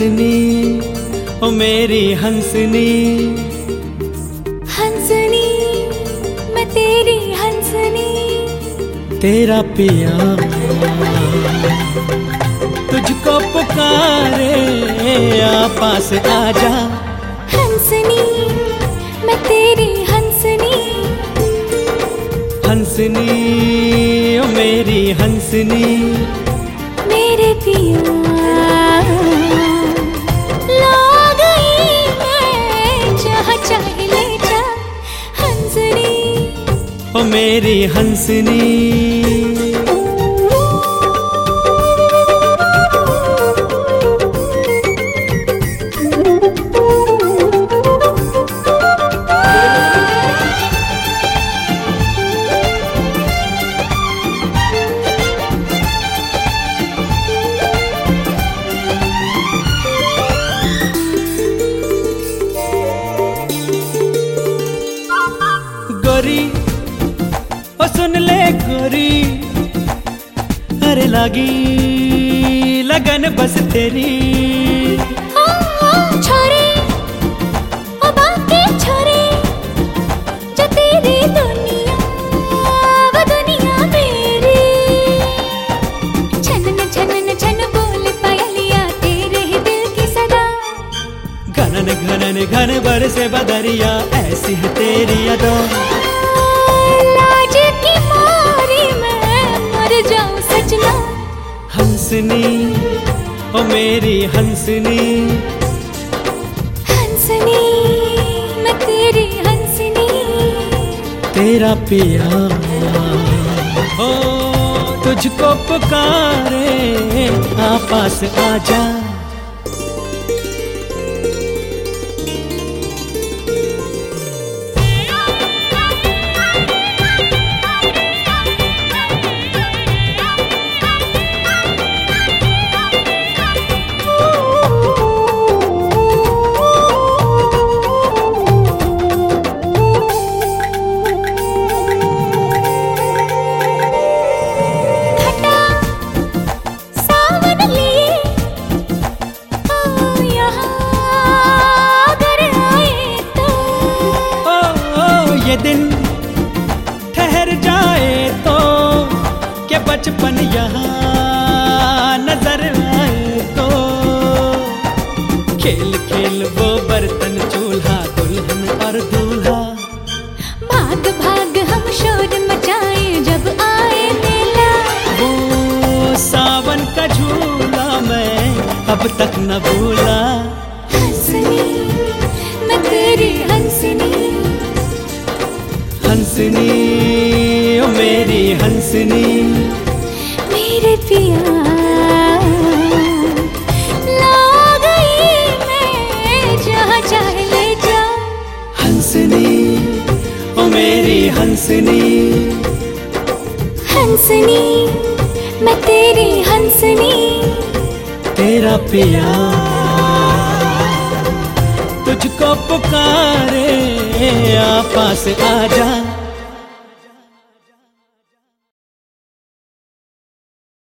हंसनी, ओ मेरी हंसनी। हंसनी मैं तेरी हंसनी, तेरा पिया तुझको पुकारे, आ पास आजा। हंसनी मैं तेरी हंसनी, हंसनी ओ मेरी हंसनी। मेरे पिया ला गई मैं, जहाँ चाहे ले जा। हंसनी ओ मेरी हंसनी। गोरी ओ सुन ले गोरी, अरे लागी लगन बस तेरी। छोरे ओ बाकी छोरे, जो तेरी दुनिया वो दुनिया मेरी। छनन छनन छन बोल पायलिया, तेरे ही दिल की सदा। घनन घनन घन बरसे बदरिया, ऐसी है तेरी अदा। लाज की मारी मैं मर जाऊं सजना। हंसनी ओ मेरी हंसनी। हंसनी मैं तेरी हंसनी, तेरा पिया ओ तुझको पुकारे, आ पास आजा। ये दिन ठहर जाए तो, के बचपन यहाँ नजर आए तो। खेल खेल वो बर्तन चूल्हा, दुल्हन और दूल्हा। भाग भाग हम शोर मचाए जब आए मेला। वो सावन का झूला मैं अब तक न भूला। हंसनी मैं तेरी हंसनी, हंसनी ओ मेरी हंसनी। मेरे पिया ला गई मैं, जहाँ चाहे ले जा। हंसनी ओ मेरी हंसनी। हंसनी मैं तेरी हंसनी, तेरा पिया तुझको पुकारे, आ पास आजा।